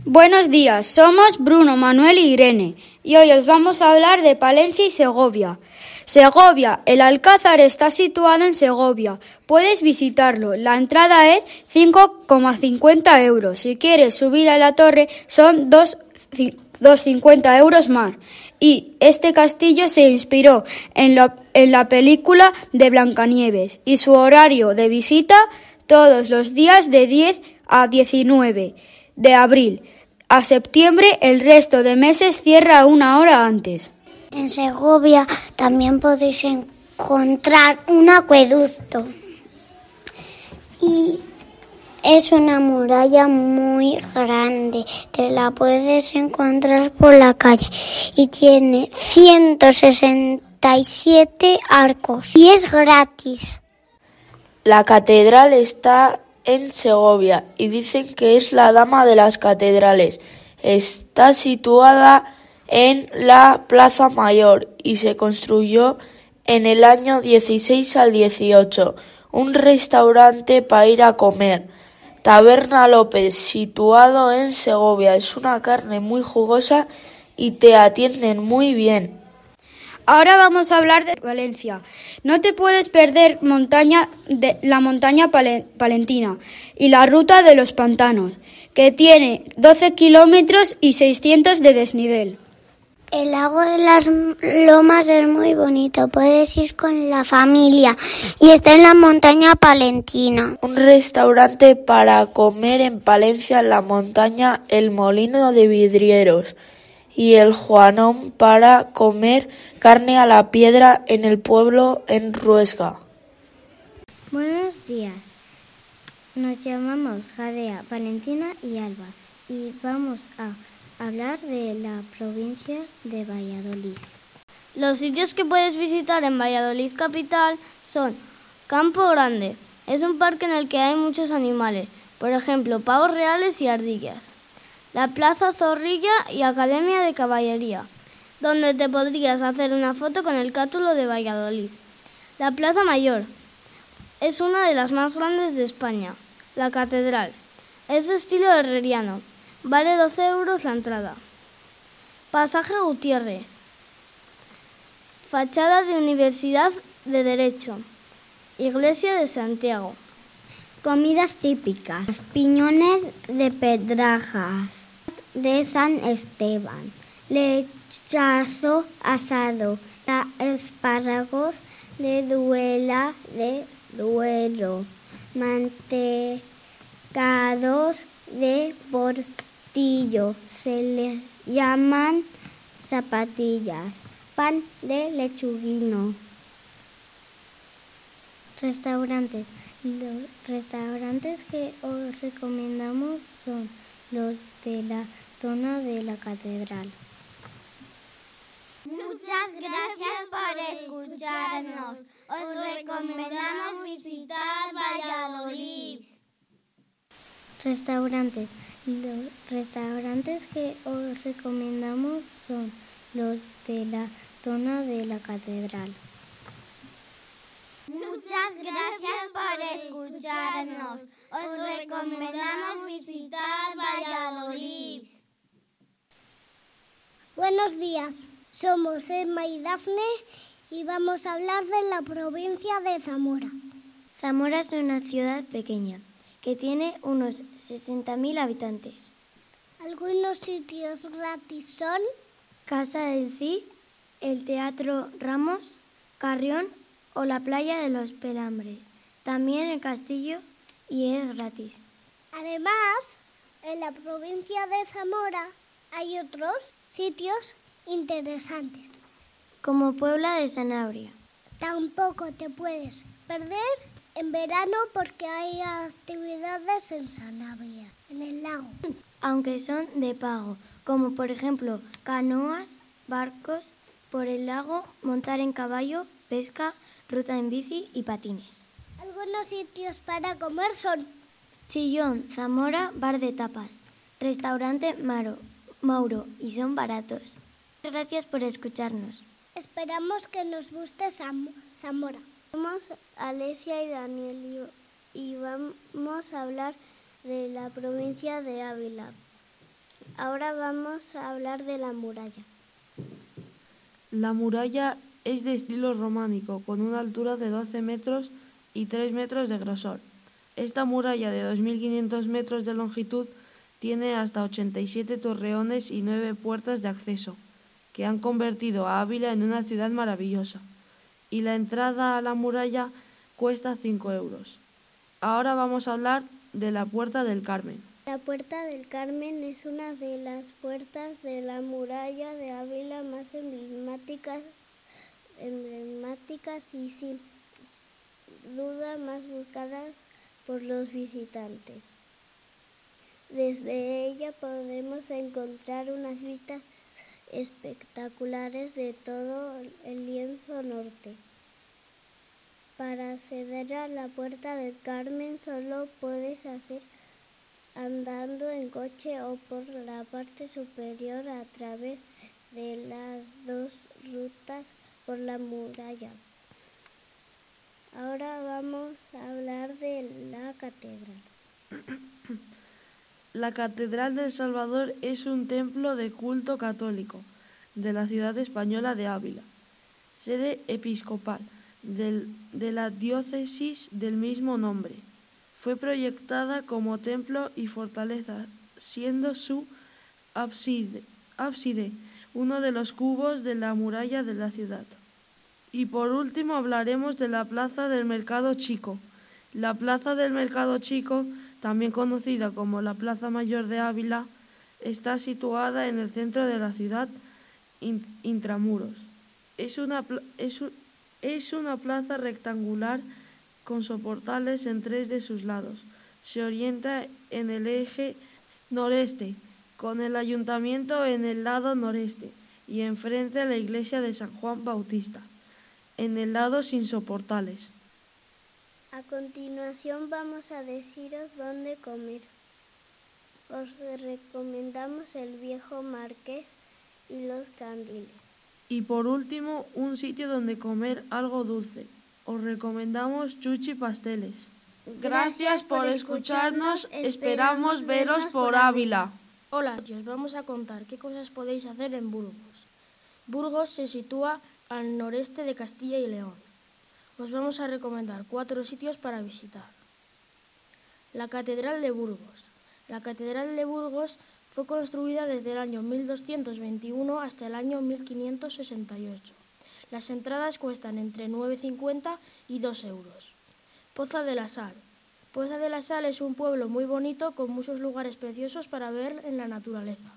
Buenos días, somos Bruno, Manuel y Irene y hoy os vamos a hablar de Palencia y Segovia. Segovia, el Alcázar está situado en Segovia, puedes visitarlo, la entrada es 5,50 euros, si quieres subir a la torre son 2,50 euros más y este castillo se inspiró en la película de Blancanieves y su horario de visita todos los días de 10 a 19 de abril. A septiembre, el resto de meses cierra una hora antes. En Segovia también podéis encontrar un acueducto y es una muralla muy grande, te la puedes encontrar por la calle y tiene 167 arcos y es gratis. La catedral está en Segovia y dicen que es la dama de las catedrales. Está situada en la Plaza Mayor y se construyó en el año 16 al 18. Un restaurante para ir a comer. Taberna López, situado en Segovia. Es una carne muy jugosa y te atienden muy bien. Ahora vamos a hablar de Valencia. No te puedes perder la montaña palentina y la ruta de los pantanos, que tiene 12 kilómetros y 600 de desnivel. El lago de las Lomas es muy bonito, puedes ir con la familia y está en la montaña palentina. Un restaurante para comer en Palencia, en la montaña El Molino de Vidrieros. Y el Juanón para comer carne a la piedra en el pueblo en Ruesga. Buenos días, nos llamamos Jadea, Valentina y Alba y vamos a hablar de la provincia de Valladolid. Los sitios que puedes visitar en Valladolid capital son Campo Grande, es un parque en el que hay muchos animales, por ejemplo pavos reales y ardillas. La Plaza Zorrilla y Academia de Caballería, donde te podrías hacer una foto con el cátulo de Valladolid. La Plaza Mayor es una de las más grandes de España. La Catedral es de estilo herreriano, vale 12 euros la entrada. Pasaje Gutiérrez, fachada de Universidad de Derecho, Iglesia de Santiago. Comidas típicas, piñones de Pedrajas de San Esteban, lechazo asado, espárragos de Duela de Duero, mantecados de Portillo, se les llaman zapatillas, pan de lechuguino. Restaurantes. Los restaurantes que os recomendamos son los de la zona de la catedral. Muchas gracias por escucharnos. Os recomendamos visitar Valladolid. Restaurantes. Los restaurantes que os recomendamos son los de la zona de la catedral. Muchas gracias por escucharnos. Os recomendamos visitar Valladolid. Buenos días, somos Emma y Dafne y vamos a hablar de la provincia de Zamora. Zamora es una ciudad pequeña que tiene unos 60.000 habitantes. Algunos sitios gratis son Casa del Cid, el Teatro Ramos, Carrión o la playa de los Pelambres. También el castillo y es gratis. Además, en la provincia de Zamora hay otros sitios interesantes. Como Puebla de Sanabria. Tampoco te puedes perder en verano porque hay actividades en Sanabria, en el lago. Aunque son de pago, como por ejemplo canoas, barcos por el lago, montar en caballo, pesca, ruta en bici y patines. Algunos sitios para comer son Chillón, Zamora, bar de tapas, restaurante Mauro y son baratos. Gracias por escucharnos. Esperamos que nos guste Zamora. Somos Alesia y Daniel y vamos a hablar de la provincia de Ávila. Ahora vamos a hablar de la muralla. La muralla es de estilo románico, con una altura de 12 metros y 3 metros de grosor. Esta muralla de 2.500 metros de longitud tiene hasta 87 torreones y 9 puertas de acceso, que han convertido a Ávila en una ciudad maravillosa. Y la entrada a la muralla cuesta 5 euros. Ahora vamos a hablar de la Puerta del Carmen. La Puerta del Carmen es una de las puertas de la muralla de Ávila más emblemáticas y sin duda más buscadas por los visitantes. Desde ella podemos encontrar unas vistas espectaculares de todo el lienzo norte. Para acceder a la Puerta del Carmen solo puedes hacer andando en coche o por la parte superior a través de las dos rutas por la muralla. Ahora vamos a hablar de la catedral. La Catedral del Salvador es un templo de culto católico de la ciudad española de Ávila, sede episcopal de la diócesis del mismo nombre. Fue proyectada como templo y fortaleza, siendo su ábside uno de los cubos de la muralla de la ciudad. Y por último hablaremos de la Plaza del Mercado Chico. La Plaza del Mercado Chico, también conocida como la Plaza Mayor de Ávila, está situada en el centro de la ciudad, intramuros. Es una plaza rectangular con soportales en 3 de sus lados. Se orienta en el eje noreste, con el ayuntamiento en el lado noreste y enfrente a la iglesia de San Juan Bautista, en el lado sin soportales. A continuación vamos a deciros dónde comer. Os recomendamos el Viejo Marqués y los Candiles. Y por último, un sitio donde comer algo dulce. Os recomendamos Chuchi Pasteles. Gracias por escucharnos, esperamos veros por Ávila. Hola, os vamos a contar qué cosas podéis hacer en Burgos. Burgos se sitúa al noreste de Castilla y León. Os vamos a recomendar 4 sitios para visitar. La Catedral de Burgos. La Catedral de Burgos fue construida desde el año 1221 hasta el año 1568. Las entradas cuestan entre 9,50 y 2 euros. Poza de la Sal. Poza de la Sal es un pueblo muy bonito con muchos lugares preciosos para ver en la naturaleza.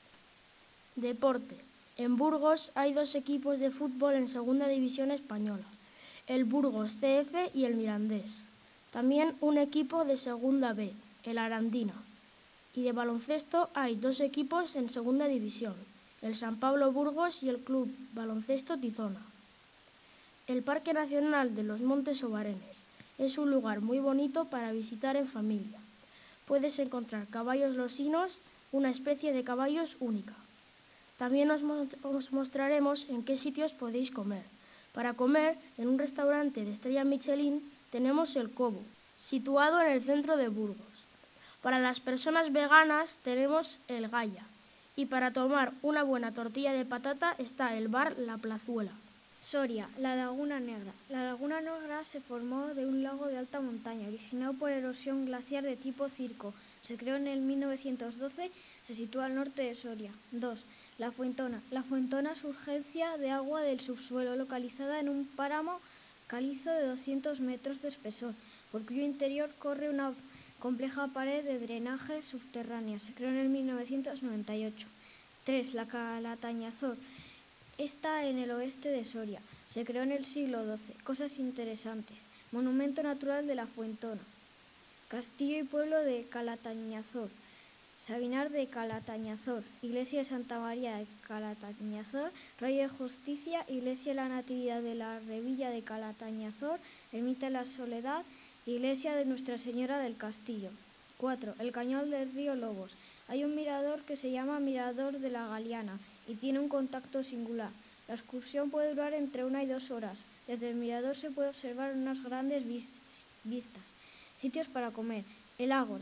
Deporte. En Burgos hay 2 equipos de fútbol en segunda división española, el Burgos CF y el Mirandés. También un equipo de segunda B, el Arandina. Y de baloncesto hay 2 equipos en segunda división, el San Pablo Burgos y el Club Baloncesto Tizona. El Parque Nacional de los Montes Obarenes es un lugar muy bonito para visitar en familia. Puedes encontrar caballos losinos, una especie de caballos única. También os mostraremos en qué sitios podéis comer. Para comer, en un restaurante de estrella Michelin tenemos el Cobo, situado en el centro de Burgos. Para las personas veganas tenemos el Gaya. Y para tomar una buena tortilla de patata está el bar La Plazuela. Soria, la Laguna Negra. La Laguna Negra se formó de un lago de alta montaña, originado por erosión glaciar de tipo circo. Se creó en el 1912, se sitúa al norte de Soria. 2. La Fuentona. La Fuentona es urgencia de agua del subsuelo, localizada en un páramo calizo de 200 metros de espesor, por cuyo interior corre una compleja pared de drenaje subterránea. Se creó en el 1998. 3. La Calatañazor. Está en el oeste de Soria. Se creó en el siglo XII. Cosas interesantes. Monumento natural de la Fuentona. Castillo y pueblo de Calatañazor. Sabinar de Calatañazor. Iglesia de Santa María de Calatañazor. Rayo de Justicia. Iglesia de la Natividad de la Revilla de Calatañazor. Ermita de la Soledad. Iglesia de Nuestra Señora del Castillo. 4. El Cañón del río Lobos. Hay un mirador que se llama Mirador de la Galiana y tiene un contacto singular. La excursión puede durar entre 1 y 2 horas. Desde el mirador se puede observar unas grandes vistas. Sitios para comer. El Ágora.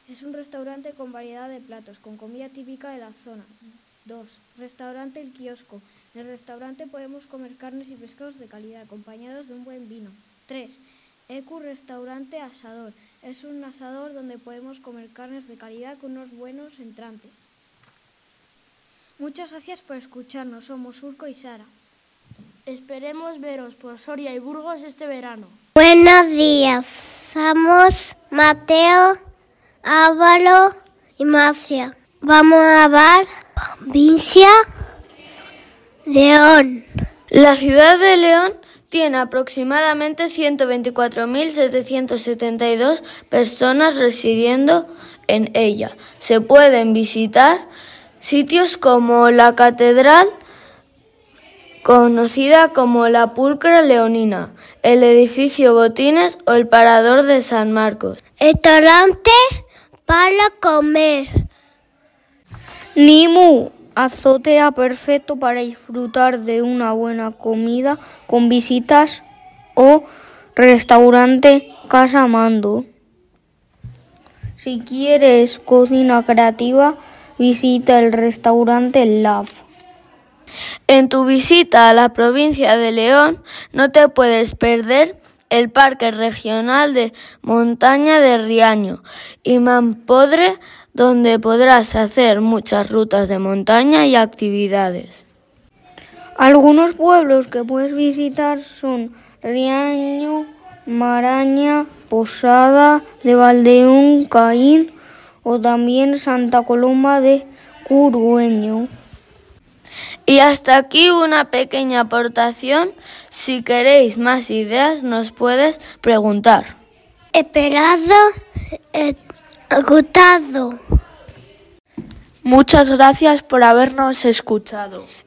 Es un restaurante con variedad de platos, con comida típica de la zona. 2. Restaurante El Kiosco. En el restaurante podemos comer carnes y pescados de calidad, acompañados de un buen vino. 3. EQ Restaurante Asador. Es un asador donde podemos comer carnes de calidad con unos buenos entrantes. Muchas gracias por escucharnos. Somos Urco y Sara. Esperemos veros por Soria y Burgos este verano. Buenos días. Somos Mateo, Ávalo y Macia. Vamos a ver provincia León. La ciudad de León tiene aproximadamente 124.772 personas residiendo en ella. Se pueden visitar sitios como la Catedral, conocida como la Pulcra Leonina, el edificio Botines o el Parador de San Marcos. Restaurante para comer. Nimu, azotea perfecto para disfrutar de una buena comida con visitas, o restaurante Casa Mando. Si quieres cocina creativa, visita el restaurante Love. En tu visita a la provincia de León no te puedes perder el Parque Regional de Montaña de Riaño y Mampodre, donde podrás hacer muchas rutas de montaña y actividades. Algunos pueblos que puedes visitar son Riaño, Maraña, Posada de Valdeón, Caín o también Santa Coloma de Curueño. Y hasta aquí una pequeña aportación. Si queréis más ideas nos puedes preguntar. Esperado, agotado. Muchas gracias por habernos escuchado.